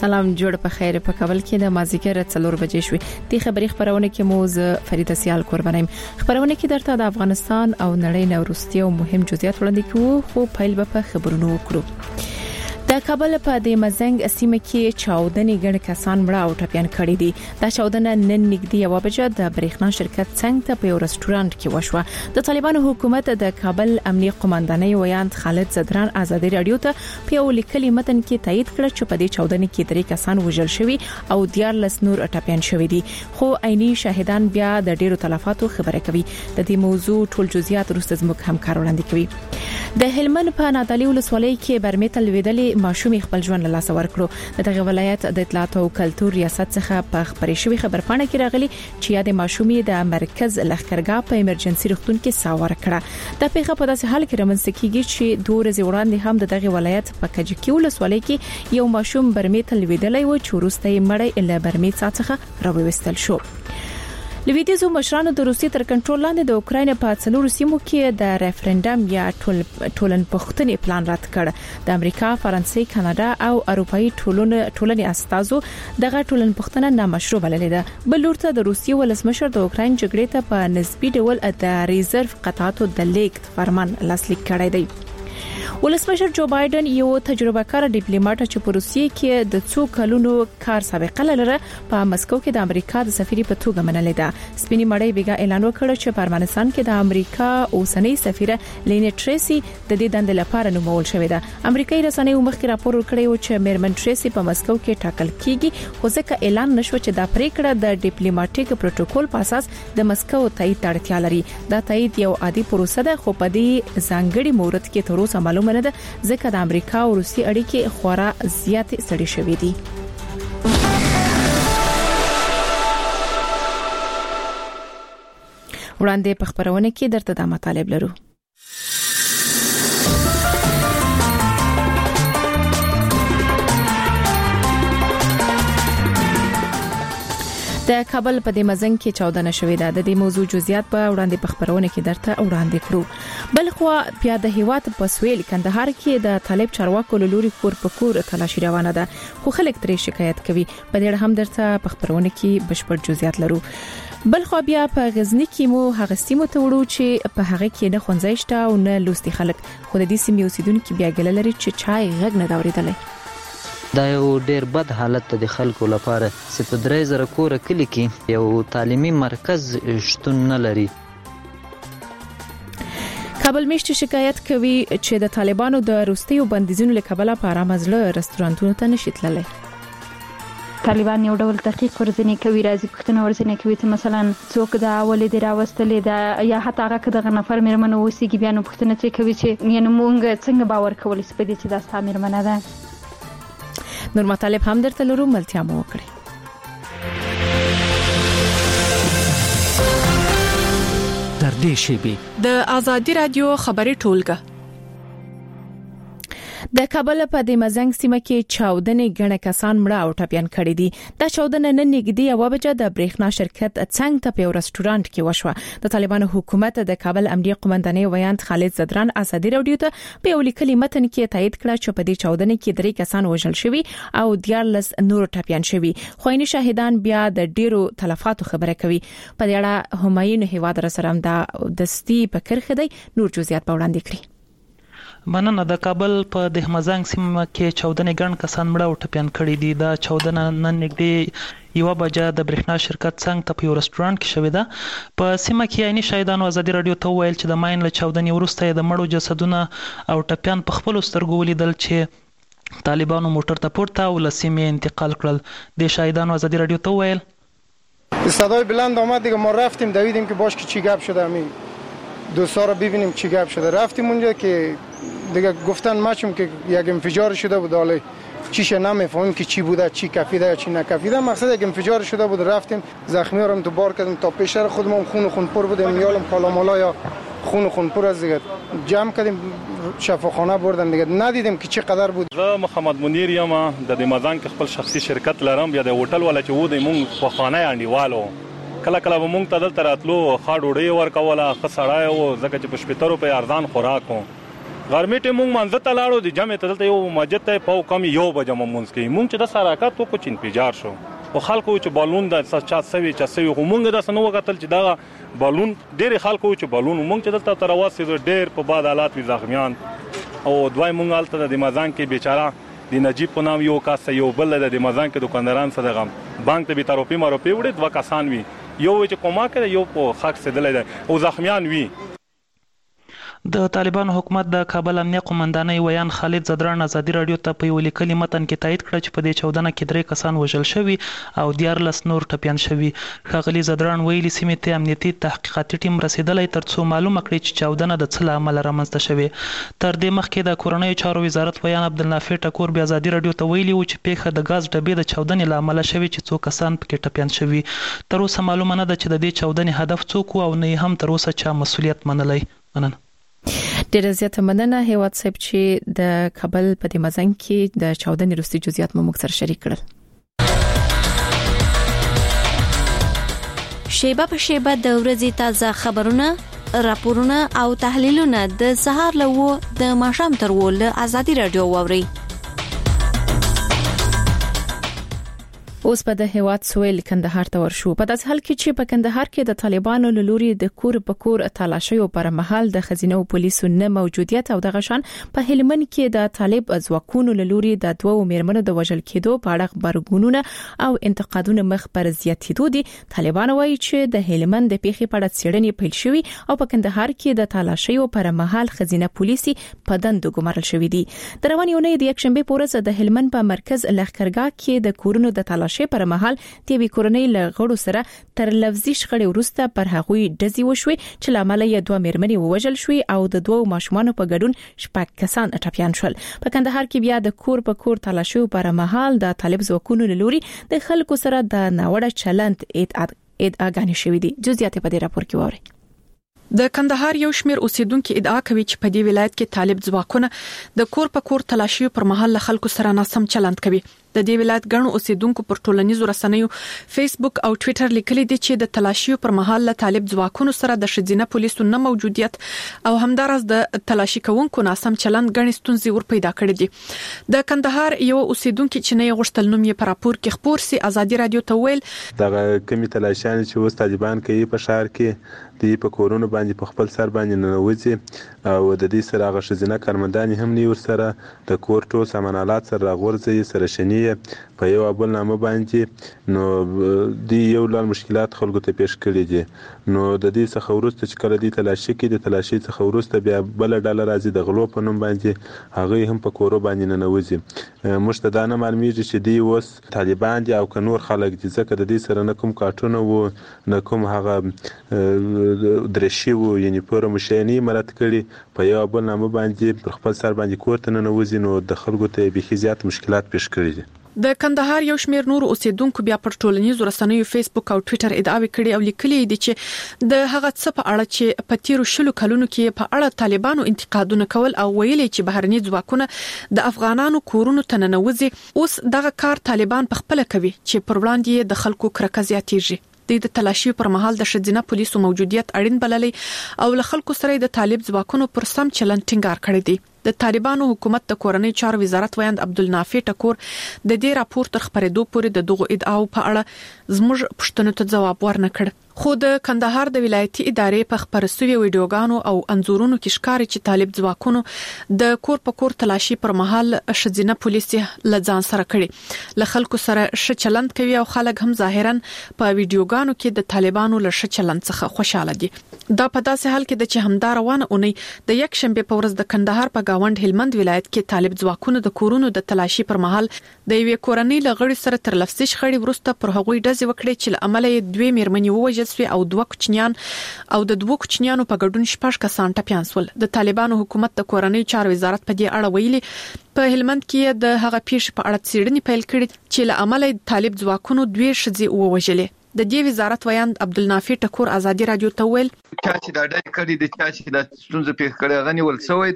سلام جوړ په خیر په کابل کې د مازیګر 4 بجې شوې د خبري خبرونه کې موز فریده سیال قربانیم خبرونه کې درته د افغانستان او نړۍ نوروستي او مهم جزئیات وړاندې کوو خو پیل به په خبرونو وکړو د کابل په د مزنګ سیمه کې چاودنې ګڼ کسان مړه او ټپيان کړي دي دا چاودنه نن نږدې یو بجه د برېښنا شرکت څنګه ته په یو رستورانت کې وشوه د طالبانو حکومت د کابل امنیه قومندانۍ ویاند خالد زدران ازادي رادیو ته په یو لیکلي متن کې تایید کړ چې په دې چاودنې کې 3 کسان وژل شوي او 14 نور ټپيان شوي دي خو عیني شاهدان بیا د ډیرو تلفاتو خبره کوي د دې موضوع ټول جزئیات وروسته زموږ همکار وړاندې کوي د هلمند په نادعلي ولسوالۍ کې برمیتل ویدلې ماشومې خپل ژوند له لاسه ورکړو دغه ولایت د اطلاعات او کلتور ریاست څخه په خبري شوی خبرپاڼه کې راغلي چې د ماشومې د مرکز لخرګاه په ایمرجنسي روغتون کې ساور کړه د پیښه په داسې حال کې رامنځته کیږي چې 2 ورځې وړاندې هم دغه ولایت په کجکي ولسوالۍ کې یو ماشوم برمیتل ویدلې و چې وروسته یې مړی له برمیت څخه راوویستل شو لویدیزو مشرانو د روسیې تر کنټرول لاندې د اوکراین په 4 سیمو کې د ریفرندم یا ټولنپوښتنې پلان رد کړ د امریکا، فرانسې، کاناډا او اروپאי ټولنې استازو دغه ټولنپوښتنه نامشروع بللې ده بل لورته د روسیې ولسمشر د اوکراین جګړې ته په نسبي ډول د ریزرو قطعاتو د لیک فرمان لاسلیک کړی دی ولسمشر جو بایدن یو تجربه کار ډیپلوماټ چې په روسیې کې د څو کلونو کار سابقه لري په مسکو کې د امریکا د سفیر په توګه منلې ده سپینی مړی بیګا اعلان وکړ چې په افغانستان کې د امریکا اوسنۍ سفیره لینی ټریسی د دې دندې لپاره نومول شوې ده امریکایي رسنیو مخکې راپور ورکړی چې میرمن ټریسی په مسکو کې ټاکل کیږي خو ځکه اعلان نشو چې دا پریکړه د ډیپلوماټیک پروتوکول په اساس د مسکو تایید اړتیا لري دا تایید یو عادي پروسه ده خو په دې ځانګړي مورد کې تر اوسه معلومه نه ده ځکه د امریکا او روسي اړیکې خورا زیات سړې شوې دي وړاندې په خبرونه کې درته د مطالب لرو د کابل په د مزنګ کې چاودنه شوې ده د دې موضوع جزئیات په وړاندې په خبرونه کې درته وړاندې کړو بل خو بیا د هیواد په سویل کندهار کې د طالب چارواکو لوري کور په کور تلاشي روانه ده خو خلک ترې شکایت کوي په دې هم درته په خبرونه کې بشپړ جزئیات لرو بل خو بیا په غزنی کې مو هغه سیمه ته وړو چې په هغه کې نه خونځایشته او نه لوستي خلک خو د دې سیمې اوسیدونکو بیا ګل لري چې چای غږ نه داوریدلې دا یو ډیر بد حالت د خلکو لپاره چې په 3000 کور کلی کې یو تعلیمي مرکز شتون نه لري کابل میشت شکایت کوي چې د طالبانو د روستیو بندیزونو له کبله په آرام ځله رستورانتونو ته نشي تللی طالبان یو ډول تحقیق ورزنه کوي راځي پښتنه ورزنه کوي چې مثلا څوک دا اولې دی راوستلې دا یا حتی هغه کده نفر مېرمنه وسیږي بیا نو پښتنه چې کوي چې یعنی مونږ څنګه باور کولای شو په دې چې دا ستاسو مېرمنه ده نور مطالب هم درته لرو ملتیا مو وکړي در دې شیبه د ازادي رادیو خبري ټولګه د کابل په د مزنګ سیمه کې چاودنې ګڼ کسان مړه او ټپيان کړي دي د چاودنې نن نږدې یو بجه د برېښنا شرکت څنګه ته په یو رستورانت کې وشوه د طالبانو حکومت د کابل امنیه قومندانۍ ویاند خالد زدران ازادي رادیو ته په یو لیکلي متن کې تایید کړ چې په دې چاودنې کې 3 کسان وژل شوي او 14 نور ټپيان شوي خو عیني شاهدان بیا د ډیرو تلفاتو خبره کوي په دې اړه همایون هیواد رسرم د دستی په کرخه دی نور جزئیات په وړاندې کړی مننه د کابل په د مزنګ سیمه کې چاودنې ګڼ کسان مړه او ټپيان کړي دي دا چاودنه نن نږدې یو بجه د برېښنا شرکت څنګه ته په یو رستورانت کې شوې ده په سیمه کې عیني شاهدانو ازادي رادیو ته ویل چې د ماین له چاودنې وروسته د مړو جسدونه او ټپيان په خپل سترګو ولیدل چې طالبانو موټر ته پورته او له سیمې انتقال کړل د شاهدانو ازادي رادیو ته ویل صدای بلند آمد دیگه ما رفتیم دویدیم که باش که چی گپ شده همین دوستا رو ببینیم چی گپ شده رفتیم اونجا که دیگه گفتن ماچم که یک انفجار شده بود حالا چیش نمیفهمیم که چی بوده چی کفیده یا چی نکفیده مقصد یک انفجار شده بود رفتیم زخمی رو تو بار کردیم تا پیشتر خودمون خون پر بودیم یالم کالامالا یا خون پر از دیگه جمع کردیم شفاخانه بردن دیگه ندیدیم که چی قدر بود زه محمد منیر یم د مزنګ خپل شخصي شرکت لرم یا د هوټل ولا چې وو د مونږ په خانه انډیوالو کله کله مونږ ته دلته راتلو خاډ وړي ورکوله خسړای او زکه چې په 70 روپے ارزان خوراک وو غرمې ته مونږ منځ ته لاړو د جمع ته دلته یو مسجد ته په کم 1 بجه مونږ کې مونږ چې د سراکات وکړو چې انفجار شو او خلکو چې بالون د چا سوي مونږ د سنو وکتل چې دا بالون ډېر خلکو چې بالون مونږ چې دلته تر واسه ډېر په باد حالات وی زخمیان او دوی مونږ الته د مازان کې بیچاره د نجیب په نام یو کس یو بل د مازان کې دکانداران صدقه بانک ته به تروپی ماروپی وړي 2 کسان وی یو چې کومه کړ یو په خاک سدلې او زخمیان وی د طالبانو حکومت د کابل امنیه قومندانۍ ویان خالد زدران ازادي رادیو ته په یو لیکلي متن کې تایید کړ چې په دې 14 کې 3 کسان وژل شوي او 14 نور ټپيان شوي. ښاغلي زدران ویلي سیمې ته امنیتي تحقیقاتي ټیم رسیدلی ترڅو معلومه کړي چې 14 د څه له امله رامنځته شوي. تر دې مخکې د کورنیو چارو وزارت ویان عبدالنافع ټکور بیا ازادي رادیو ته ویلي و چې پیښه د غاز ډبې د 14 له امله شوي چې څو کسان پکې ټپيان شوي. تر اوسه معلومه نه ده چې د دې 14 هدف څوک او نه هم تر اوسه چا مسؤلیت منلی. مننه. ډېر زیاته مننه هیواد صاحب چې د کابل په دې مزنګ کې د 14 وروستي جزئیات مو مخ سره شریک کړل. شیبه په شیبه د ورځې تازه خبرونه، راپورونه او تحلیلونه د سهار له د ماښام تر ول ازادي رادیو ووري. اوس په د هیواد سویل کندهار ته ورشو. په داس حال کې چې په کندهار کې د طالبانو لوري د کور په کور تلاشیو پر مهال د خزینه او پولیسو نه موجودیت او د غشان په هلمند کې د طالب ځواکونو لوري د دوو میرمنو د وژل کېدو په اړه خبرګونونه او انتقادونه مخ پر زیاتېدو دي. طالبان وایي چې د هلمند د پیښې په اړه څېړنې پیل شوې او په کندهار کې د تلاشیو پر مهال خزینه پولیسي په دندو ګمارل شوې دي. د روان یونۍ د یکشنبه پورز د هلمند په مرکز لښکرګاه کې د کورونو د تلاشي پر مهال تیوی کورنۍ لغړو سره تر لفظي شخړې وروسته پر هغوی ډزې وشوي چې لامل یې 2 میرمنې ووژل شوې او د 2 ماشومانو په ګډون 6 کسان ټپيان شول. په کندهار کې بیا د کور په کور تلاشي پر مهال د طالب ځواکونو لوري د خلکو سره د ناوړه چلند ادعاګانې شوې دي. جزئیات په دې راپور کې ووري. د کندهار یو شمیر اوسیدونکو ادعا کوي چې په دې ولایت کې طالب ځواکونه د کور په کور تلاشي پر مهال له خلکو سره ناسم چلند کوي. د دې ولایت ګڼو اوسیدونکو پر ټولنیزو رسنیو فیسبوک او ټوئیټر لیکلي دي چې د تلاشي پر مهال له طالب ځواکونو سره د شذینه پولیسو نه موجودیت او همدارس د تلاشي کوونکو ناسم چلند ګڼې ستونزې ور پیدا کړې دي. د کندهار یو اوسیدونکو چې نه غوښتل نوم یې پر راپور کې خبر سي ازادي رادیو ته ویل د کمی تلاشیان چې وس طالبان کوي په شهر کې دی په کورونو باندې په خپل سر باندې ننوځي او د دې سره غشزینه کارمندان هم نور سره د کورټو سامانالات سره غورځي سره شنی په یو بل نامه باندې نو دی یو لړ مشکلات خلکو ته پیښ کړي دي. نو د دې څخه ورسته چې کله دی تلاشي کې د تلاشي څخه ورسته بیا بل ډالر راځي د غلو په نوم باندې هغه هم په کورو باندې ننوځي. مشتدانه معلومیږي چې دی اوس طالبان دي او که نور خلک دي ځکه د دې سره نه کوم کارټونه وو نه کوم هغه درشي وو یعنی پوره مشینی مراد کړي په یو بل نامه باندې پر خپل سر باندې کوړه ننوځي نو د خلکو ته به زیات مشکلات پیښ کړي دي. د کندهار یو شمیر نور اوسیدونکو بیا پر ټولنیزو رسنیو فیسبوک او ټوئیټر ادعاوې کړي او لیکلي دي چې د هغه څه په اړه چې په تیرو شلو کلونو کې په اړه طالبانو انتقادونه کول او ویلي چې بهرني ځواکونه د افغانانو کورونو ته ننوځي اوس دغه کار طالبان په خپل کوي چې پر وړاندې د خلکو کرکه زیاتېږي. د تلاشي پر مهال د شذینه پولیسو موجودیت اړین بللی او له خلکو سره د طالب ځواکونو پر سم چلند ټینګار کړی دی. د طالبانو حکومت د کورنۍ چارو وزارت ویاند عبدالنافع ټکور د دې راپور تر خبرېدو پورې د دغه ادعاو په اړه زموږ پښتنو ته جواب ورنکړ. خو د کندهار د ولایتي ادارې په خبرسوي ویډیوګانو او انزورونو کې ښکاري چې طالب ځواکونو د کور په کور تلاشي پر مهال شذینه پولیسي لځان سره کړي له خلکو سره ش چلند کوي او خلک هم ظاهرا په ویډیوګانو کې د طالبانو له ش چلند څخه خوشاله دي. دا په داسې حال کې چې همدار روانه اونۍ د یک شنبه په ورځ د کندهار په گاوند هلمند ولایت کې طالب ځواکونو د کورونو د تلاشي پر مهال د یوې کورنۍ لغړی سره تر لفظي شخړې وروسته پر هغوی ډزې وکړې چې له امله یې 2 میرمنې ووژل شوې او 2 کوچنیان او د 2 کوچنیانو په ګډون 6 کسان ټپيان شول. د طالبانو حکومت د کورنۍ چارو وزارت په دې اړه ویلي په هلمند کې د هغه پیښې په اړه څېړنې پیل کړې چې له امله طالب ځواکونو 2 ښځې ووژلې. د دې وزارت ویاند عبدالنافع ټکور ازادي رادیو ته ویل چې دا ډېر کړي د چا چې د ستونزې پیښ کړي غني ول سوې ده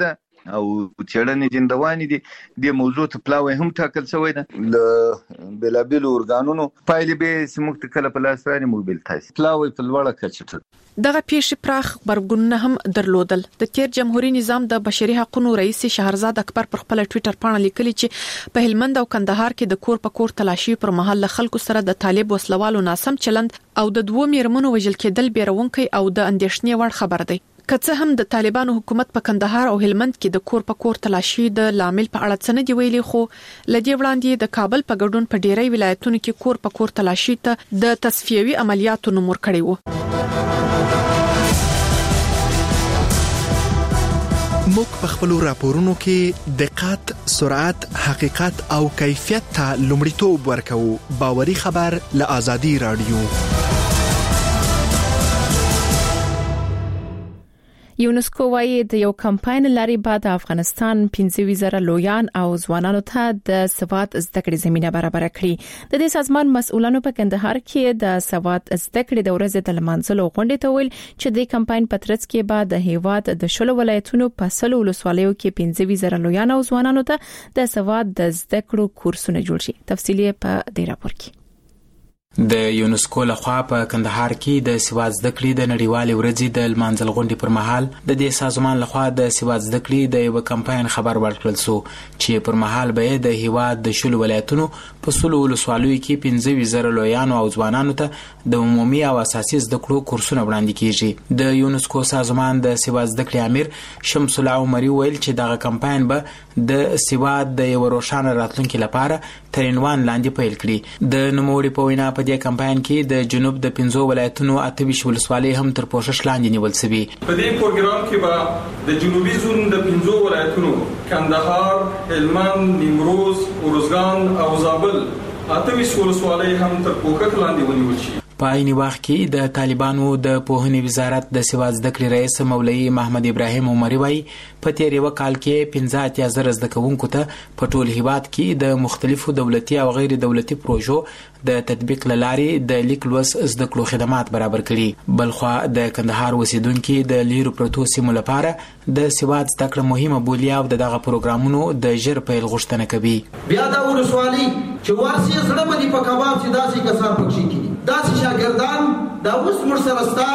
او چېړنې جندواني دي د موضوع ته پلاوی هم ټاکل شوی ده ل بلابل اورګانونو پایلې به سموږ ته کله په لاس راني موبایل تاسو پلاوی په لوړه کچه دغه پیښې پراخ خبرګونونه هم درلودل. د تیر جمهوریت نظام د بشري حقوقو رئیس شهرزاد اکبر پر خپل ټوئیټر باندې لیکلي چې په هلمند او کندهار کې د کور په کور تلاشي پر مهال خلکو سره د طالب وسلوالو ناسم چلند او د دوه میرمنو وژل کېدل بیرونکي او د اندېښنې وړ خبر دی. که هم د طالبانو حکومت په کندهار او هلمند کې د کور په کور تلاشي د لامل په اړه څه نه دی ویلي، خو لدی وړاندې د کابل په ګډون په ډیری ولایتونو کې کور په کور تلاشي ته د تصفیوي عملیاتو نومور کړی وو. موږ په خپل راپورونو کې دقت، سرعت، حقیقت او کیفیت ته لومړیتوب ورکوو. باوري خبر له آزادي رادیو. یونسکو وايي د یو کمپاین لري بعد افغانستان 15,000 لویان او ځوانانو ته د سواد زده کړې زمينه برابر کړي. د دې سازمان مسؤلانو په کندهار کې د سواد زده کړې د ورځې د لمانځلو غونډې ته ویل چې د کمپاین په ترڅ کې بعد د هیواد د شلو ولایتونو په سلو ولسوالیو کې 15,000 لویان او ځوانانو ته د سواد د زده کړو کورسونه جوړ شي. تفصیلی په دې راپور کې. د یونسکو لخوا په کندهار کې د سواد زده کړې د نړیوالې ورځې د لمانځل غونډې پر مهال د دې سازمان لخوا د سواد زده کړې د یو کمپاین خبر ورکړل شو چې پر مهال به د هیواد د شلو ولایتونو په سلو ولسوالیو کې 15,000 لویانو او ځوانانو ته د عمومي او اساسي زده کړو کورسونه وړاندې کیږي. د یونسکو سازمان د سواد زده کړې امیر شمس الله عمري ویل چې دغه کمپاین به د سواد د یو روښانه راتلونکي لپاره تر عنوان لاندې پیل کړي. د نوموړي په وینا په دې کمپاین کې د جنوب د 15 ولایتونو 28 ولسوالۍ هم تر پوښښ لاندې نیول شوي. په دې پروګرام کې به د جنوبي زون د 15 ولایتونو کندهار، هلمند، نیمروز، ارزګان او زابل 28 ولسوالۍ هم تر پوښښ لاندې ونیول شي. په عین وخت کې د طالبانو د پوهنې وزارت د سواد زده کړې رئیس مولوي محمد ابراهیم عمري وايي په تیر یو کال کې 15,000 زده کوونکو ته په ټول هیواد کې د مختلفو دولتي او غیر دولتي پروژو د تطبیق لارې د لیک لوست زده کړو خدمات برابر کړي. بلخوا د کندهار اوسیدونکو د لیرو پروتو سیمو لپاره د سواد زده کړه مهمه بولي او دغه پروګرامونو د ژر پیل غوښتنه کوي. بیا دا ولسوالي چې ورسي سره باندې په کباب چې داسې کسان پکې کړي داسې شاګردان دا اوس مرسته ستا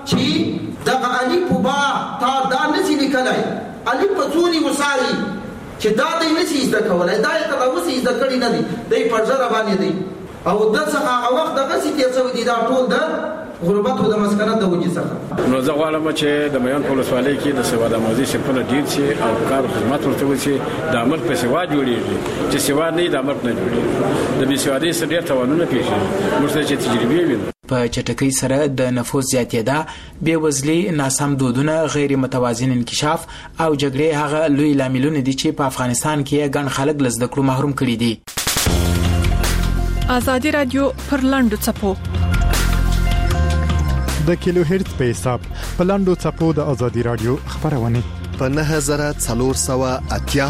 چې دغه علي په با تا دا نشي لیکلای علي په څونی وساري چې دا دې نشي زده کولای دا یې کله اوس زده کړی نه دي د پرځره باندې دي او د څنګه هغه وخت دغه سي تیر څو دي دا ټول د غربت او د مسکنت د وجې څخه. نو زه غواړم چې د میان په ولسوالۍ کې د سواد آموزي صنفونه ډېر شي او کار خدمات ورته وشي. د عمل په سواد جوړېږي چې سواد نه د عمل نه جوړېږي. د بېسوادۍ سره ډېر تاوانونه پیښیږي. موږ ته چې تجربې وینو په چټکۍ سره د نفوس زیاتېدا، بېوزلي، ناسم دودونه، غیر متوازن انکشاف او جګړې هغه لوی لاملونه دي چې په افغانستان کې ګڼ خلک له زده کړو محروم کړي دي. آزادي رادیو پر لاندو چپو د کیلو هرتز په حساب په لاندو چپو د آزادي رادیو خبرونه په 9480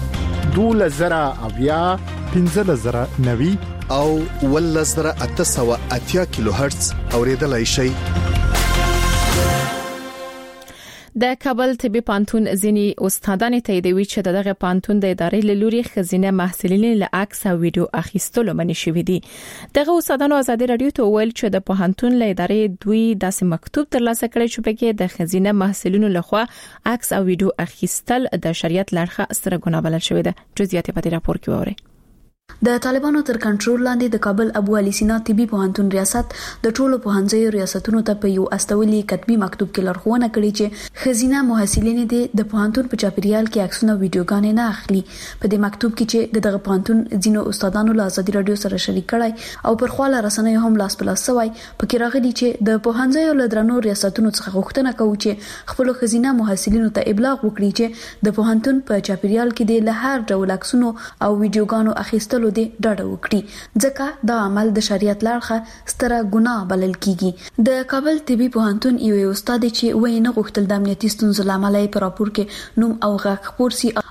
2000 1590 او 1880 کیلو هرتز اوریدلای شي. د کابل طبي پانتون ځینی استادان تاییدوي چې دغه پانتون د ادارې له لوري خزینه محصلین له عکس او ویډیو اخیستلو منې شوې دي. دغه استادانو آزادي رادیو ته ویل چې د پانتون له ادارې دوی داسې مکتوب ترلاسه کړی چې پکې د خزینه محصلینو لخوا عکس او ویډیو اخیستل د شریعت لړخه ستره ګناه بلل شوې ده. جزئیات په دې راپور کې وره. د طالبانو تر کنټرول لاندې د کابل ابو علي سینا طبي پوهنتون ریاست د ټولو پوهنځیو ریاستونو ته په یو استولي کتبي مکتوب کې لارښوونه کړې چې خزینه محصلین دې د پوهنتون په چاپیریال کې عکسونه ویډیوګانې نه اخلي. په دې مکتوب کې چې دغه پوهنتون ځینو استادانو له آزادي رادیو سره شریک کړای او پر خواله رسنیو هم لاس په لاس سوی پکې راغلي چې د پوهنځیو له درنو ریاستونو څخه غوښتنه کوي چې خپل خزینه محصلینو ته ابلاغ وکړي چې د پوهنتون په چاپیریال کې د لهر ډول عکسونو او ویډیوګانو اخیستلو دې ډاډه وکړي ځکه دا عمل د شریعت لړخه ستره ګناه بلل کیږي. د کابل طبي پوهنتون یو استاد چې وینه غوښتل د امنیتي ستونزو لامل په راپور کې نوم او غږ خپور سي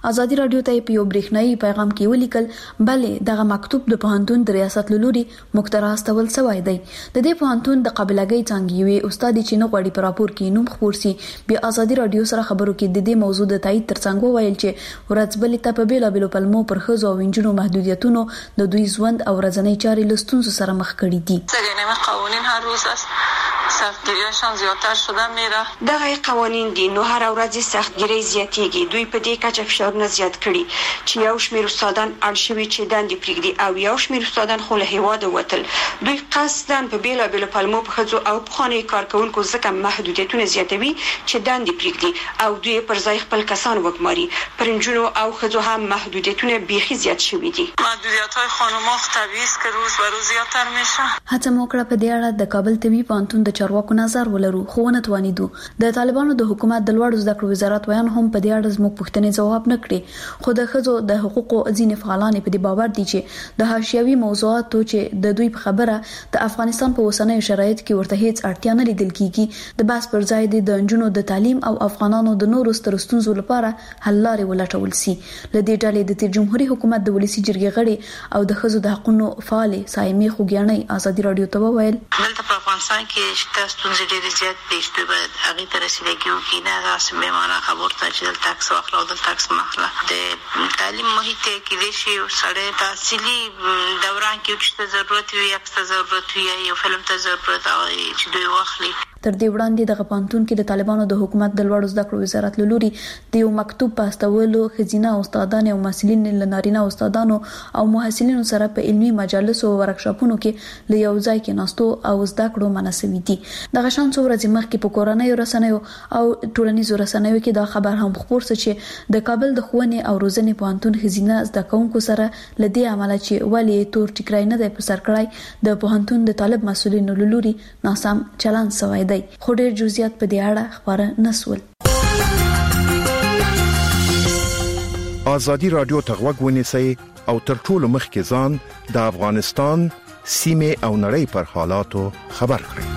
ازادي رادیو ته په یو برېښنايي پیغام کې ولیکل بلې دغه مکتوب د پوهنتون د ریاست لوري مقترح استول شوی دی. د دې پوهنتون د قابلګۍ څنګه وي استاد چې نو غوړي پر راپور کې نوم خبرسي بیا ازادي رادیو سره خبرو کې د دې موضوع د تایید ترڅنګ ویل چې ورځبلې ته په بیلابېلو پلمو پر خزو او انجنونو محدودیتونو د دوی ژوند او ورځنی چارې لستونزو سره مخ کړي دي. قوانین هر روز است سختگیریشان زیادتر شده میره. دغه قوانین دي نو هر ورځ سختگیری زیاتېږي. دوی په دې کچه فشارونه زیات کړي چې یو شمېر استادان اړ شوي چې دندې پرېږدي او یو شمېر استادان خو له هیواده وتل. دوی قصداً په بیلابېلو پلمو په ښځو او پخوانیو کارکوونکو ځکه محدودیتونه زیاتوي چې دندې پرېږدي او دوی پر ځای خپل کسان وګماري. پر نجونو او ښځو هم محدودیتونه بیخي زیات شوي دي. محدودیت‌های خانم‌ها طبیعي است که روز به روز زیاتر میشه. هڅه مو کړه په دې اړه د کابل طبي پوهنتون د چارواکو نظر ولرو خو نه توانیدو. د طالبانو د حکومت د لوړو زده کړو وزارت ویان هم په دې اړه زموږ پوښتنې جواب نه کړي خو د ښځو د حقوقو ځینې فعالان په دې باور دي چې د حاشیوي موضوعاتو چې د دوی په خبره د افغانستان په اوسنیو شرایطو کې ورته هیڅ اړتیا نه لیدل کیږي د باس پر ځای د انجونو د تعلیم او افغانانو د نورو سترستونزو لپاره حل لارې ولټول سي. لدې ډلې د تیر جمهوریت حکومت د ولسی جرګې غړي او د ښځو د حقوقو فعال سایمې خوګیانې ازادي رادیو ته وویل دلته په افغانستان کې شته ستونزې ډېرې زیات دي چې باید هغې ته رسیدګي وکړي نه داسې بې معنا خبرو ته چې دلته عکس واخله او دلته عکس مه اخله. د تعلیم محیط یې کیدای شي یو سړی تحصیلي دوران کې چې ته ضرورت وي عکس ته ضرورت وي یا یو فلم ته ضرورت چې دوی واخلي. تر دې وړاندې د پوهنتون کې د طالبانو د حکومت د لوړو زده کړو وزارت لوري د یو مکتوب په استولو خزینه استادان او مسؤلین لنارینه استادانو او محصلینو سره په علمي مجالس او ورکشاپونو کې له یو ځای کې ناستو او زده کړو مناسبي دي. دغه شان څو ورځې مخکې په کورنۍ رسنیو او ټولنیزو رسنیو کې دا خبر هم خبر څه چې د کابل د ښوونې او روزنې پوهنتون خزینه زده کوونکو سره لدی عمله چې ولی تور ټیکرای نه دی په سر کړای د پوهنتون د طالب مسؤلینو لوري ناسم چلند شوی دی. خو ډېر جزئیات په دې اړه خبره نسول. ازادي رادیو ته غوږ ونیسئ او تر ټولو مخکې ځان د افغانستان سیمه او نړۍ پر حالاتو خبر کړئ.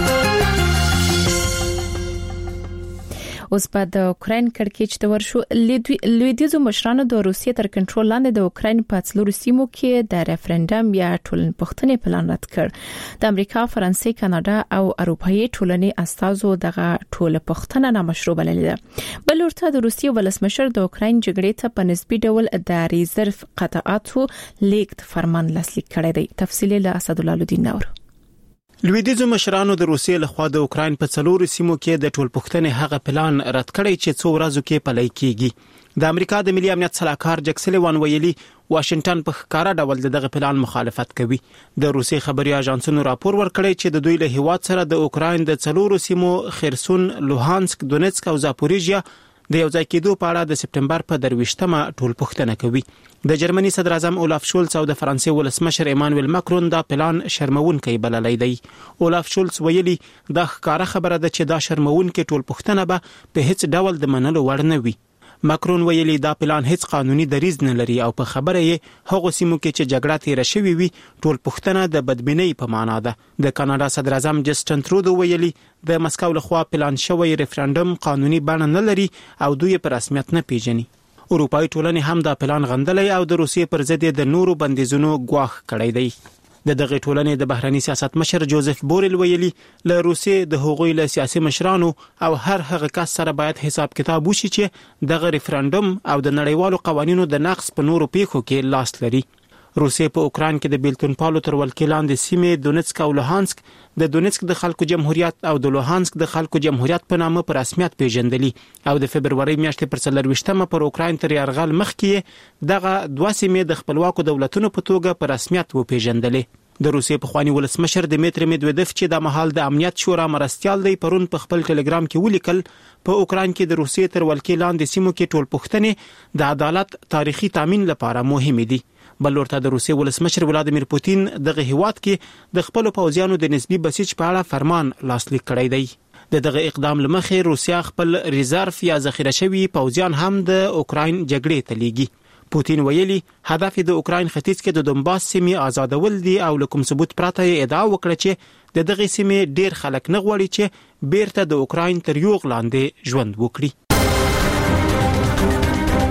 اوس په د اوکرين کړکېچ د ورشو لویدیځو مشرانو د روسیې تر کنټرول لاندې د اوکرين په څلورو سیمو کې د ریفرندم یا ټولنپوښتنې پلان رد کړ. د امریکا، فرانسې، کاناډا او اروپאי ټولنې استازو دغه ټولنپوښتنه نامشروع بللې ده. بل ورته د روسیې ولسمشر د اوکرين جګړې ته په نسبي ډول د ریزرف قطعاتو لیکت فرمان لاسلیک کړی دی. تفصیل له اسد الله الدین نور. لویدیځو مشرانو د روسیې لخوا د اوکرين په څلورو سیمو کې د ټولپوښتنې هغه پلان رد کړی چې څو ورځې کې پلی کیږي. د امریکا د ملي امنیت صلاحکار جک سلیوان ویلي واشنگټن په ښکارا ډول دغه پلان مخالفت کوي. د روسي خبري اژانسونو راپور ورکړی چې د دوی له هیواد سره د اوکرين د څلورو سیمو خرسون، لوهانسک، دونیتسک او زاپوریژیا د یو ځای کېدو په اړه د سپټمبر په 23مه ټولپوښتنه کوي. د جرمني صدر اعظم اولاف شولز او د فرانسې ولسمشر ایمانوئل ماکرون دا پلان شرمونکي بللی دی. اولاف شولز ویلي دا ښکاره خبره ده چې دا شرمونکي ټولپوښتنه به په هیڅ ډول د منلو وړ نه وي. ماکرون ویلي دا پلان هیڅ قانوني دریز نه لري او په خبره یې هغه سیمو کې چې جګړه تیر شوې وي ټولپوښتنه د بدبینۍ په معنا ده. د کاناډا صدر اعظم جسټن ترودو ویلي د مسکو لخوا پلان شوی ریفرندم قانوني بڼه نه لري او دوی په رسمیت نه پیژني. اروپאי ټولنې هم دا پلان غندلی او د روسیې پر ضد د نورو بندیزونو ګواښ کړی دی. د دغه ټولنې د بهرنی سیاست مشر جوزف بورل ویلي له روسیې د هغوی له سیاسي مشرانو او هر هغه کس سره باید حساب کتاب وشي چې دغه ریفرندم او د نړیوالو قوانینو د نقض په نورو پیښو کې لاس لري. روسیې په اوکران کې د بیلتون پالو تر ولکې لاندې سیمې دونیتسک او لوهانسک د دونیتسک د خلکو جمهوریت او د لوهانسک د خلکو جمهوریت په نامه په رسمیت پیژندلي او د فبرवरी میاشتې پر 24مه پر اوکران تر یرغل مخکې دغه دوه سیمې د خپلواکو دولتونو په توګه په رسمیت وپیژندلې. د روسیې پخوانی ولسمشر دمیتری میدویدف چې د مهال د امنیت شورا مرستيال دی پرون په خپل ټلګرام کې ولیکل په اوکران کې د روسیې تر ولکې لاندې سیمو کې ټولپوښتنې د عدالت تاریخي تامین لپاره مهمه دي. بل ورته د روسیې ولسمشر ولادیمیر پوتین دغه هیواد کې د خپل پوځیانو د نسبی بسیج په اړه فرمان لاسلیک کړی دی. دغه اقدام لمخې روسیا خپل ریزرف یا ذخیره شوی پوځیان هم د اوکرين جګړې ته لیږي. پوتین ویلي هدف د اوکرين ختیځ کې د دونباس سیمې آزادول دي او لکم ثبوت پراته ادعا وکړه چې د دغه سیمې ډیر خلک نه غواړي چې بیرته د اوکرين تر یوغ لاندې ژوند وکړي.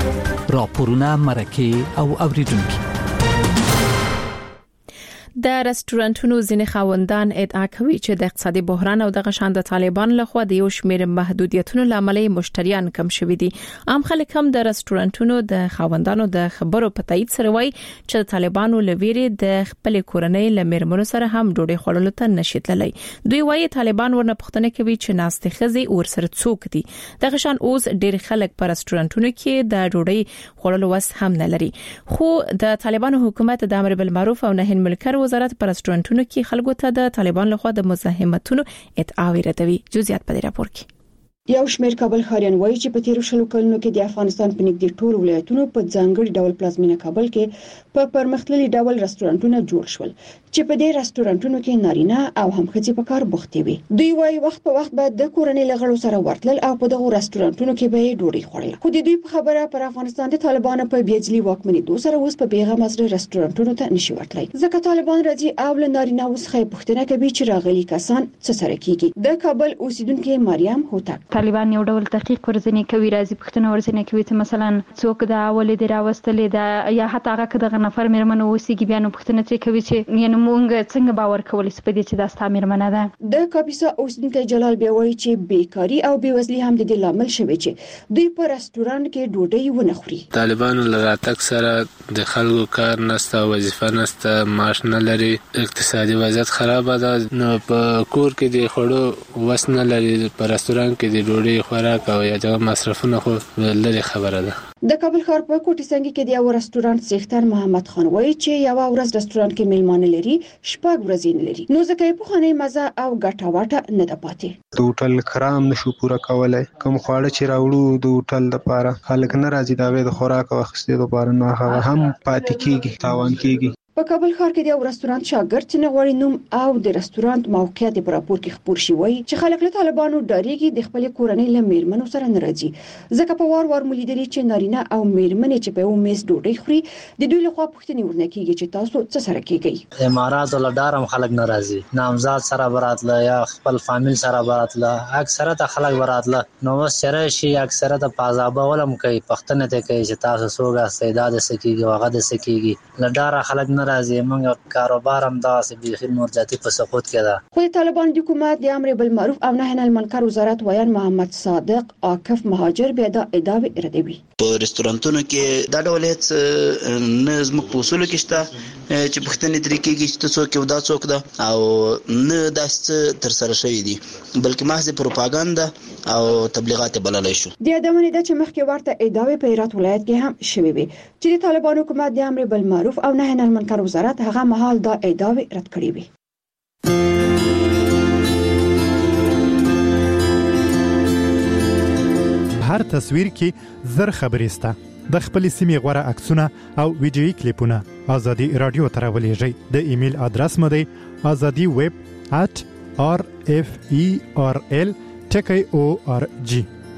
راپورونه مرکه او اوریدونکو. د رستورانتونو ځینې خاوندان ادعا کوي چې د اقتصادي بحران او د غشان د طالبان لخوا د یو شمېر محدودیتونو لامل مشتریان کم شوي دي. عام خلک هم د رستورانتونو د خاوندانو د خبرو په تایید سره وایي چې د طالبانو لویري د خپل کورنۍ لمرمنو سره هم ډوډۍ خوړلو ته نشي تللی. دوی وایي طالبان ورنه پوښتنه کوي چې ناستې ښځې ورسره څوک دي. د غشان اوس ډېر خلک په رستورانتونو کې د ډوډۍ خوړلو وس هم نه لري. خو د طالبانو حکومت د امر بالمعروف او نهي عن المنکر وزارت پر رستورانتونو کې خلکو ته د طالبان لخوا د مزاحمتونو ادعاوې ردوي. جزئیات په دې راپور کې. یو شمېر کابل ښاریان وایي چې په تیرو شلو کلونو کې د افغانستان په نږدې ټولو ولایتونو په ځانګړي ډول پلازمینه کابل کې په پرمختللي ډول رستورانتونه جوړ شول چې په دې رستورانتونو کې نارینه او هم ښځې په کار بوختې وي. دوی وایي وخت په وخت به د کورنۍ لغړو سره ورتلل او په دغه رستورانتونو کې به ډوډۍ خوړل. خو د دوی په خبره پر افغانستان د طالبانو په بیجلی واکمنۍ سره اوس په بیغه مصر رستورانتونو ته نشي ورتلای. ځکه طالبان راځي او له نارینه وسخه پوښتنه کوي چې راغلي کسان څه سره کیږي. د کابل اوسیدونکو مریم هوتک طالبان یو ډول تحقیق ورزنی کوي، راځي پښتنه ورزنی کوي چې مثلا څوک د اول د راوستلې د یا حتی هغه کده نفر مېرمنو وسیږي بیا نو پښتنه چې کوي چې یعنی مونږ څنګه باور کولای شو په دې چې دا ستا مېرمنه ده. د کاپیسا اوسیدونکو جلال بیا وایي چې بیکاری او بیوزلي هم د دې لامل شوی چې دوی په رستورانت کې ډوډۍ ونه خوري. طالبانو لراتک سره د خلکو کار نسته، وظیفه نسته، معاش نه لري، اقتصادي وضعیت خراب ده، نو په کور کې د خوړو وس نه لري، په رستورانت کې د ډوډۍ خوراک او یا د مصرفونو خو لري خبره ده. د کابل ښار په کوټي څنګه کې د یو رستورانت څښتن محمد خان وایي چې یو ورځ رستورانت کې میلمانه لري، شپږ ورځې نه لري، نو ځکه په خانه مزه او ګټه واټه نه ده پاتې. د هوټل کرام نشو پوره کولای، کوم خواړه چې راوړو د هوټل لپاره خلک نه راځي دا د خوراک او اخیستلو لپاره، نه هغه هم پاتې کیږي، تاوان کیږي. په کابل ښار کې د یو رستورانت شاګرد چې نه غواړي نوم او د رستورانت موقعیت په راپور کې خبر شي وایي چې خلک له طالبانو ډاریږي د خپل کورنۍ له میرمنو سره نه راځي، ځکه په وار ملیدلي چې نارینه او میرمنې چې په یو میز ډوډۍ خوري د دوی لخوا پوښتنې ورنه کیږي چې تاسو څه سره کیږئ. امارات ول ډارم خلک نه راځي، نامزاد سره براتله یا خپل فامیل سره براتله، اکثره خلک براتله، نو بس سره شي اکثره د پازابه ولم کوي، پښتنه ته کوي چې تاسو سوګه استعداد سکیږي واغه د سکیږي، لډاره خلک نه راځي، موږ کاروبار هم داسې بيخي نور ذاتي په سقوط کې ده. خو د طالبان د حکومت د امر بالمعروف او نهي عن المنکر وزارت ویان محمد صادق عاکف مهاجر بیا د ادعاوې ردوي. په رستورانتونو کې دا ډول هیڅ نظم په اصول کې شته چې پښتنې طریقې کې چې څوک یو دا څوک ده او نه داسې تر سره شوی دي، بلکې محض پروپاګاندا او تبلیغات بللای شو. د ادمنې د چې مخکې ورته ادعاوې په هرات ولایت کې هم شوي وي چې د طالبان حکومت د امر بالمعروف او نهي عن المنکر وزارت هغه مهال دا ادعاوې رد کړې وي. هر تصویر کې زر خبرې سته. د خپل سیمې غوړه عکسونه او ویډیويي کلیپونه ازادي رادیو ته راولېږئ. د ایمیل ادرس مو دی azadi@rferl.org.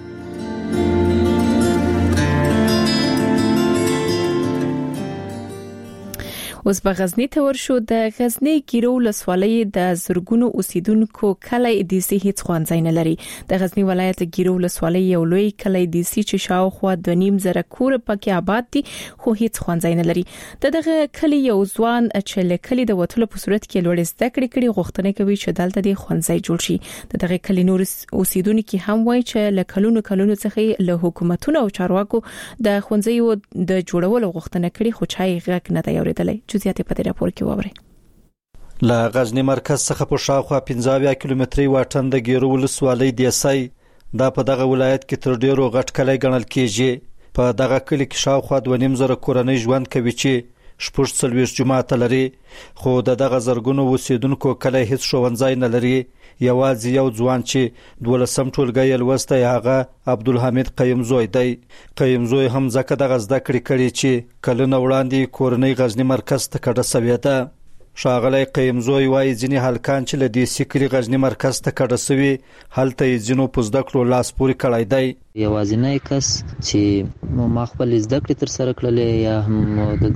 اوس په غزنی ته ورشو. د غزنی ګیرو ولسوالۍ د زرګونو اوسیدونکو کلی د سي هیڅ خوانځای نه لري. د غزنی ولایت ګیرو ولسوالۍ یو لوی کلی د سي چې شاوخوا 2.5 کور پکې آباد دي خو هیڅ خوانځای نه لري. دغه کلی یو ځوان چې لکلی د وټلو په صورت کې لوړ زده کړې غوښتنه کوي چې دلته د خوانځای جوړ شي. دغه کلی نور اوسیدونکو هم وایي چې لکلونو څخه له حکومتونو او چارواکو د خوانځایو د جوړولو غوښتنه کړي خو چای غږ نه دی اوریدلی. جزئیات په دې راپور کې ووري. له غزنی مرکز څخه په شاوخوا 15 کیلومتري واټن د ګیرو ولسوالۍ دی سای دا په دغه ولایت کې تر ډیرو غټ کلی ګڼل کیږي. په دغه کلی کې شاوخوا 2.5 کورنۍ ژوند کوي چې 40 جماعت لري، خو دغه زرګونو اوسیدونکو کلی هیڅ ښوونځی نه لري. یوازې یو ځوان چې 12م ټولګی لوستی هغه عبدالحمید قیمزوی دی. قیمزوی هم ځکه دغه زده کړې چې کلونه وړاندې کورنۍ غزنی مرکز ته کډه شوې ده. ښاغلی قیمزوی وایي ځینې هلکان چې له دې سیکلي غزنی مرکز ته کډه شوي هلته یې ځینو په زده کړو لاس پورې کړی دی. یوازینی کس چې ما خپل زده کړې تر سره کړلې یا هم د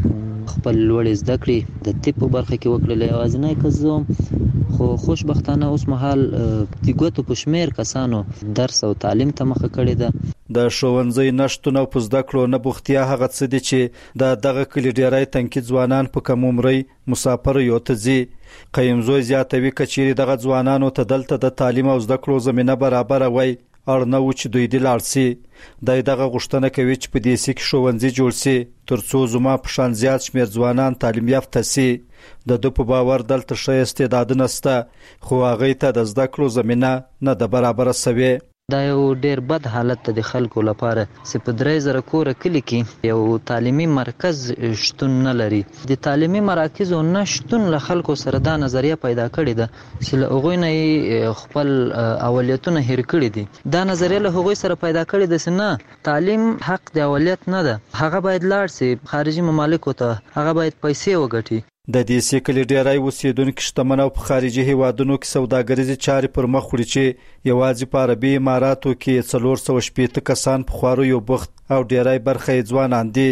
خپل لوړ زده کړې د طب په برخه کې وکړلې. اوازنه کزوم خو خوشبختانه اوس مهال د ګوتو په شمیر کسانو درس او تعلیم ته مخه کړې ده. د ښوونځي نشټون او په زده کړو نه بوختیا هغه څه دي چې د دغه کلی ډیری تنکي ځوانان په کم عمرۍ مسافر یو ته ځي. قیمزوی زیاتوي کچېرې دغه ځوانانو ته دلته د تعلیم او زده کړو زمینه برابره وای اړ نه و چې دوی دې لاړ سي. دغه غوښتنه کوي چې په دې سي کې ښوونځي جوړ سي ترڅو زما په شان زیات شمیر ځوانان تعلیم یافته سي. د دوی په باور دلته ښه استعدادونه شته خو هغه ته د زده کړو زمینه نه ده برابره سوې. دا یو ډیر بد حالت د خلکو لپاره چې په 3000 کور کلی کې یو تعلیمي مرکز شتون نه لري. د تعلیمي مراکزو نشتون له خلکو سره دا نظریه پیدا کړې ده چې له هغوی نه خپل اولیتونه هیر کړي دي. دا نظریه له هغوی سره پیدا کړې ده چې نه تعلیم حق د اولیت نه ده، هغه باید لاړ شي خارجي ممالکو ته، هغه باید پیسې وګټي. د دې سیکل ډیری اوسیدونکو شتمن او په خارجي هیوادونو کې سوداګریزي چارې پر مخ وړي چې یوازې په عربي اماراتو کې 480 کسان په خوارو یو بخت او ډیری برخه ځوانان دي.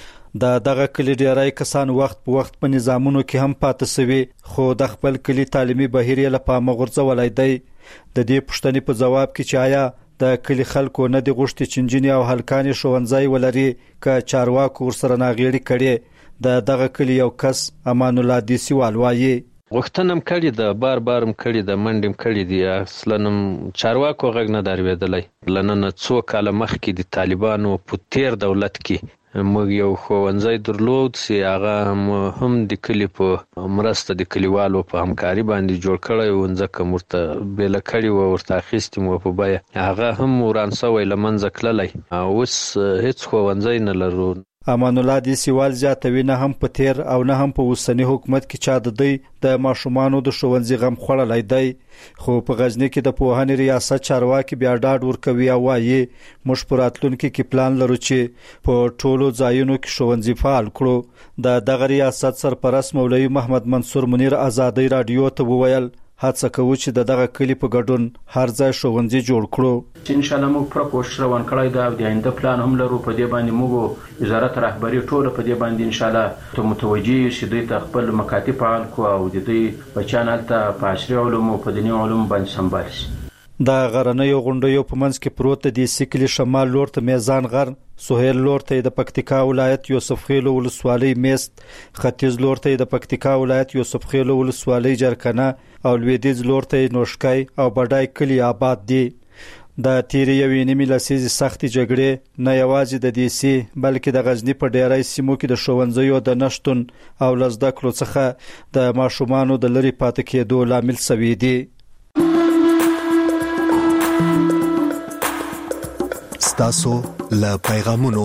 دغه کلی ډیری کسان وخت په وخت په نظامونو کې هم پاتې سوي خو د خپل کلی تعلیمي بهیر یې له پامه غورځولی دی. د دې پوښتنې په جواب کې چې آیا د کلی خلکو نه د غوښتي چنجنې او هلکانې ښوونځی ولري که چارواکو ورسره ناغېړي کړي. دغه کلی یو کس امان الله دیسیوال وایي غوښتنم کړی د بارم کړی د منډم کړی دی. اصلنم چارواکو غږ نه درویدلی. لنن څو کال مخکې د طالبانو په تیر دولت کې موږ یو ښوونځی درلود چې هغه هم د کلی په مرسته د کلیوالو په همکاري باندې جوړ کړی و، ځکه مرته بیله کړی و، ورته اخیستې مو په بیه هغه هم وران سوی له منځه تللی. اوس هیڅ ښوونځی نه لرو. امان الله دیسیوال زیاتوي نه هم په تیر او نه هم په اوسنی حکومت کې چا د دوی د ماشومانو د ښوونځي غم خوړلی دی. خو په غزنی کې د پوهنې ریاست چارواکي بیا ډاډ ورکوي او وایي موږ په راتلونکي کې پلان لرو چې په ټولو ځایونو کې ښوونځي فعال کړو. دغه ریاست سرپرست مولوي محمد منصور منیر ازادي رادیو ته وویل هڅه کوو چې دغه کلی په ګډون هر ځای ښوونځي جوړ کړو. چې ان شاء الله موږ پوره کوشش روان کړی دا د آینده پلان هم لرو. په دې باندې موږ وزارت رهبری ټول په دې باندې ان شاء الله ته متوجي شي دوی ته خپل مکاتب فعال کو او د دوی بچان هلته په عصري علوم او په دیني علوم باندې سمبال شي. د غرنیو غونډیو په منځ کې پروت دی سیکلی شمال لور ته میزان غر، سهیل لور ته د پکتیکا ولایت یوسف خیل ولسوالۍ میست، ختیځ لور ته د پکتیکا ولایت یوسف خیل ولسوالۍ جرکنه او لویدیځ لور ته نوشکای او بډای کلی آباد دي. د تیرې یوې نیمې لسیزې سختې جګړې نه یوازې د دې سي بلکې د غزنی په ډیری سیمو کې د ښوونځیو د نشتون او لزده کړو څخه د ماشومانو د لري پاتې کېدو لامل سوي دي. ستاسو له پیغامونو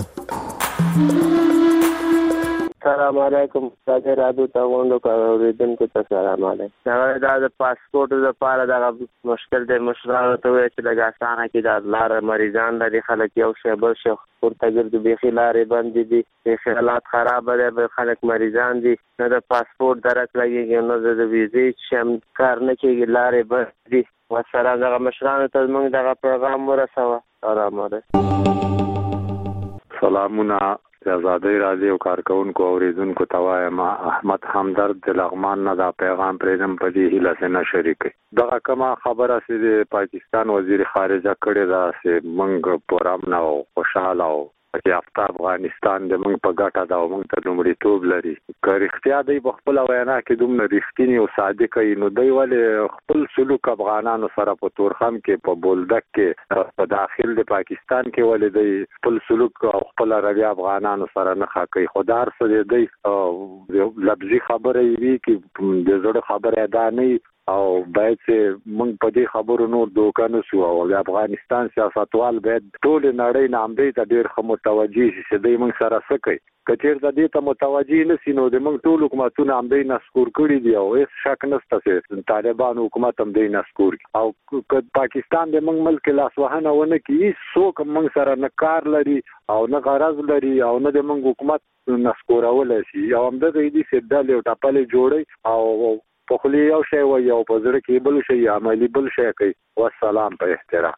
سلام علیکم تاسو راځو ته وندو کوریدونکو ته سلام علیکم. دا د پاسپورت لپاره دا مشکل دی. مشرانو ته وایي چې لږ اسانه کې دا لار مریضان لري، خلک یو شی بل شی ورته ګرځي، بیخي لارې بندې دي، بیخي حالات خراب دي، خلک مریضان دي، نه د پاسپورت درک لګېږي نه د ویزې چې کار نه کېږي، لارې بندې دي. والسلام. دغه مشرانو ته موږ دغه پیغام ورسوه. سلام علیکم. سلامونه آزادۍ رادیو کارکونکو او اوریدونکو ته وایم احمد همدرد د لغمان نه دا پیغام پرېږدم په دې هیله چې نه شریکوي. دغه کومه خبره چې د پاکستان وزیر خارجه کړې ده چې موږ پوره امن او خوشحاله او یافته افغانستان د موږ په ګټه ده او موږ ته لومړیتوب لري. که رښتیا دی په خپله وینا کې دومره رښتینی او صادق وي نو دی ولې خپل سلوک افغانانو سره په تورخم کې په بولدک کې په داخل د پاکستان کې ولې دی خپل سلوک او خپل رویه افغانانو سره نه ښه کوي. خو دا هر څه دی لفظي خبره یې وي کې د زړه خبره دا نه او باید چې موږ په دې خبرو نور دوکه نه سو او د افغانستان سیاستوال باید ټول نړۍ نه همدې ته ډېر ښه متوجه شي چې دوی موږ سره څه کوي. که چېرته دې ته متوجه نه سي نو د موږ ټول حکومتونه همدې نسکور کړي دي او هېڅ شک نشته چې طالبان حکومت همدې نسکور کړي او که پاکستان د موږ ملک لاسوهنه ونه کړي هېڅوک موږ سره نه کار لري او نه غرض لري او نه د موږ حکومت نسکورولی شي او همدغه دي چې ډلې او ټپلې جوړوي او په خولي یو شی وایي او په زړه کې بل شی عملي بل شی کوي. والسلام په احترام.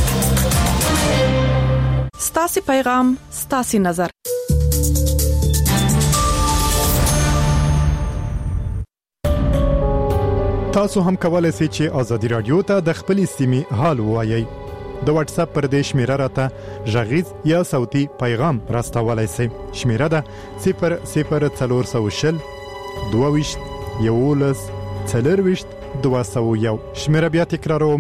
ستاسو پیغام ستاسو نظر. تاسو هم کولای شئ چې آزادي رادیو ته د خپلې سیمې حال ووایئ. د واتس اپ پر دې شمیره راته غږیز یا صوتي پیغام راستولای شئ. شمیره ده 00420 22 11 40 201. شمیره بیا تکراروم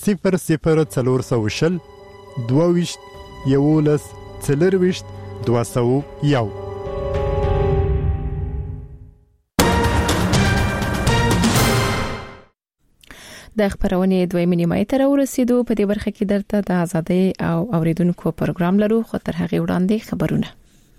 00420 22 11 40 201. د خبرونې دویمه نیمه ته ورسېدو. په دې برخه کې درته د ازادي او اوریدونکو پروګرام لرو، خو تر هغه وړاندې خبرونه.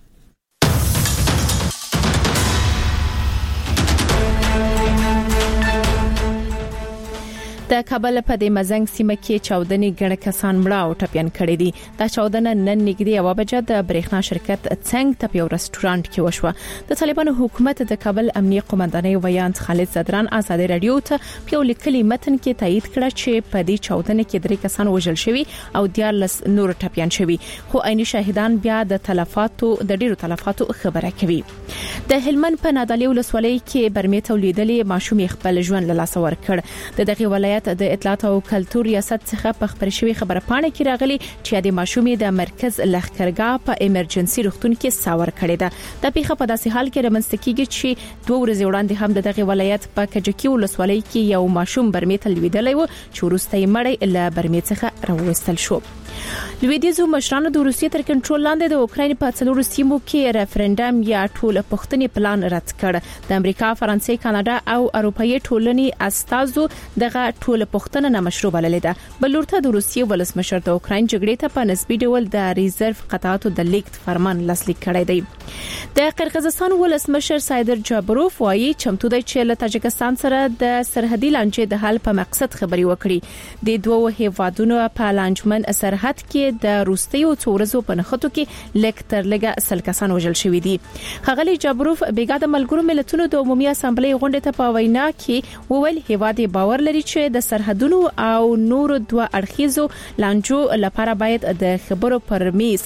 د کابل په د مزنګ سیمه کې چاودنې ګڼ کسان مړه او ټپيان کړي دي. دا چاودنه نن نږدې 1 بجې د برېښنا شرکت څنګ ته یو رستورانت کې وشوه. د طالبانو حکومت د کابل امنیه قومندانۍ ویاند خالد زدران ازادي رادیو ته په یو لیکلي متن کې تایید کړ چې په دې چاودنه کې 3 کسان وژل شوي او 14 نور ټپيان شوي، خو عیني شاهدان بیا د ډیرو تلفاتو خبره کوي. د هلمند په نادعلي ولسوالۍ کې برمې تولیدلې ماشوم خپل ژوند له لاسه ورکړ. دغه ولایت د اطلاعات او کلتور ریاست څخه په خبر شوی خبره پاڼه کې راغلي چې د ماشومې د مرکز لښکرګاه په ایمرجنسي روغتون کې ساور کړی ده. د پیښه په داسې حال کې رمنځته کیږي چې 2 ورځې وړاندې هم دغه ولایت په کجکی ولسوالۍ کې یو ماشوم برمې تلویدلی و چې وروسته یې مړی له برمې څخه راوستل شو. لویدیځو مشرانو د روسیې تر کنټرول لاندې د اوکراین په څلورو سیمو کې ریفرندم یا ټوله پښتني پلان رد کړ. د امریکا، فرانسې، کاناډا او اروپאי ټولنې استازو دغه ټوله پښتنه نامشروع بللې ده. بلورته د روسیې ولسمشر د اوکراین جګړې ته په نسبي ډول د ریزرو قطعاتو د لیکت فرمان لاسلیک کړی دی. د قرغیزستان ولسمشر سایدر جابروف وایي چمتو دی چې له تاجکستان سره د سرحدي لانجې د حل په مقصد خبري وکړي. د دوه هیوادونو په لانجمن سرحد کې د روسیې څورزو په نخټو کې لیکتر لګه سلکسان وژل شوې دي. خغلی جابروف بیګا د ملګرو ملتونو د عمومي اسامبلې غونډې ته په وینا کې وویل هیواد باور لري چې د سرحدونو او نورو دوه اړخیزو لانجو لپاره باید د خبرو پر میز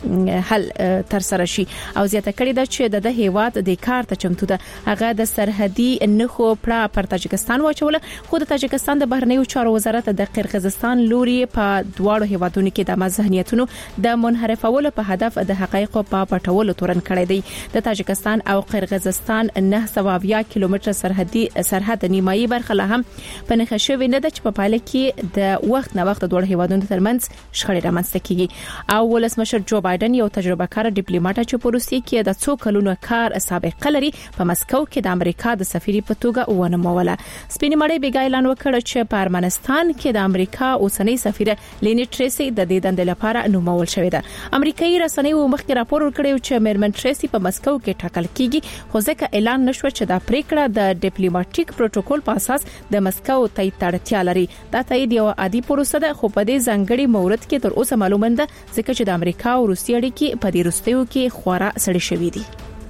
حل تر سره شي او زیاته کړې ده چې د هیواد د کار ته چمتو ده. هغه د سرحدي نخو پر تاجکستان واچول، خو د تاجکستان د بهرنیو چارو وزارت د قرغیزستان لوري په دواړو هیوادونو کې د ذهنیتونو د منحرفولو په هدف د حقایقو په پټولو تورن کړی دی. د تاجکستان او قرغیزستان 920 کیلومتر سرحد نیمایي برخه له هم په نښه شوې نه ده چې په پایله کې د وخت نه وخت دوه هیوادونو ترمنځ شخړې رامنځته کیږي. او ولسمشر جو بایدن یو تجربه کار ډیپلوماټ چې په روسیې کې د څو کلونو کار سابقه لري په مسکو کې د امریکا د سفیر په توګه ونموله. سپینې مړې بیګا اعلان وکړ چې په ارمنستان کې د امریکا اوسنۍ سفیر لینی ټریسي د دې دندې لپاره نومول شوې ده. امریکایي رسنیو مخکې راپور ورکړی چې میرمن ټریسي په مسکو کې ټاکل کیږي، خو ځکه اعلان نشو چې دا پریکړه د ډیپلوماټیک پروتوکول په اساس د مسکو تایید اړتیا لري. دا تایید یو عادي پروسه ده، خو په دې ځانګړي مورد کې تر اوسه معلومه ده ځکه چې د امریکا او روسیې اړیکې په دې وروستیو کې خورا سړې شوې دي.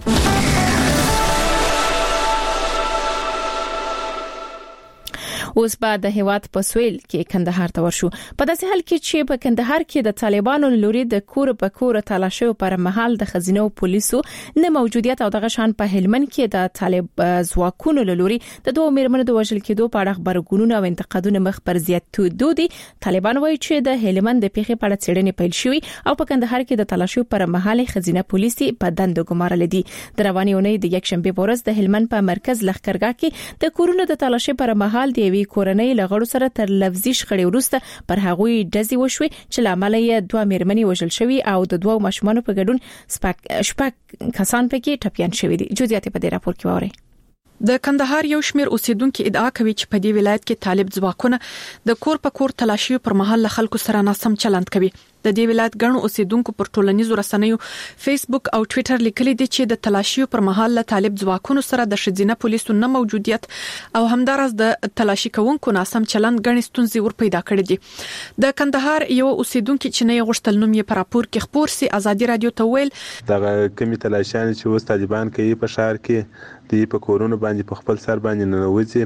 اوس بعد د هیواد په سویل کې کندهار ته ورشو. په داسې حال کې چې په کندهار کې د طالبانو لوري د کور په کور تلاشي پر مهال د خزینه او پولیسو نه موجودیت او دغه شان په هلمند کې د طالب ځواکونو لوري د دوه میرمنو د وژل کېدو په اړه خبرګونونه او انتقادونه مخ پر زیاتېدو دي. طالبان وایي چې د هلمند د پیښې په اړه څېړنې پیل شوې او په کندهار کې د تلاشي پر مهال خزینه پولیسي په دندو ګمارل دي. د روانې اونۍ د یکشنبه په ورځ د هلمند په مرکز لښکرګاه کې د کورونو د تلاشي پر مهال د کورنۍ لغړو سره تر لفظي شخړې وروسته پر هغوی ډزې وشوي چې لامل یې دوه میرمنې وژل شوي او د دوه ماشومانو په ګډون شپږ کسان پکې ټپيان شوي دي. جزئیات په دې راپور کې وره. د کندهار یو شمیر اوسیدونکو ادعا کوي چې په دې ولایت کې طالب ځواکونه د کور په کور تلاشي پر مهال خلکو سره ناسم چلند کوي. د دې ولایت ګڼو اوسیدونکو پر ټولنیزو رسنیو فیسبوک او ټوئیټر لیکلي دي چې د تلاشي پر مهال له طالب ځواکونو سره د شذینه پولیسو نه موجودیت او همدارس د تلاشي کوونکو ناسم چلند غني ستونزې ور پیدا کړې دي. د کندهار یو اوسیدونکو چې نه غوښتل نوم یې پر راپور کې خبر سي ازادي رادیو ته ویل د کمی تلاشیان چې اوس طالبان کوي په شهر کې دی په کورونو باندې په خپل سر باندې ننوځي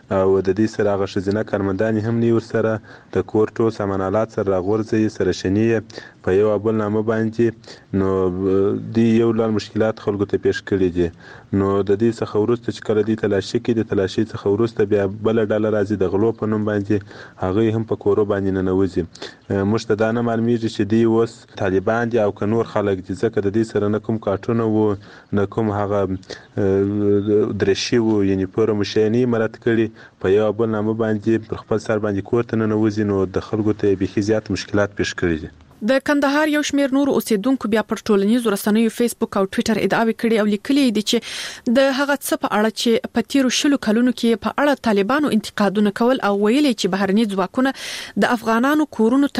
او د دې سره هغه ښځینه کارمندان هم نه ورسره د کورټو سامانالات سره راغورځي سره شنی په یو بل نامه باندې نو دی یو لړ مشکلات خلکو ته پیښ کړي دي. نو د دې څخه ورسته چې کله دی تلاشي کې د تلاشي څخه ورسته بیا بل ډله راځي د غلو په نوم باندې هغه هم په کورو باندې نه نوځي. موږ ته دا نه معلومیږي چې دی اوس طالبان دي او که نور خلک دي ځکه د دې سره نه کوم کارټونه وو نه کوم هغه درشي وو یعنی پوره مشینی مراد کړي په یو بل نامه باندې پر خپل سر باندې کورته نه نوځي نو د خلکو ته به زیات مشکلات پیښ کړي دي. د کندهار یو شمېر نور اوسیدونکو بیا پر ټولنیزو رسنیو فیسبوک او ټوئیټر ادعاوې کړې او لیکلي دي چې د هغه څه په اړه چې په تیرو شلو کلونو کې په اړه طالبانو انتقادونه کول او ویلي چې بهرني ځواکونه د افغانانو کورونو